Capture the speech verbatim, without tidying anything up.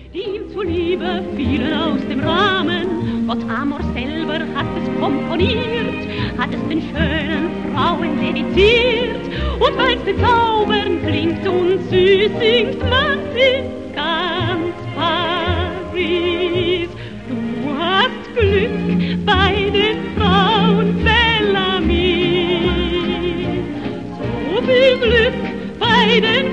die ihm zuliebe fielen aus dem Rahmen. Gott Amor selber hat es komponiert, hat es den schönen Frauen dediziert. Und weil's den Zaubern klingt und süß singt, man ist ganz Paris. Du hast Glück bei den Frauen, Bellamy. So viel Glück bei den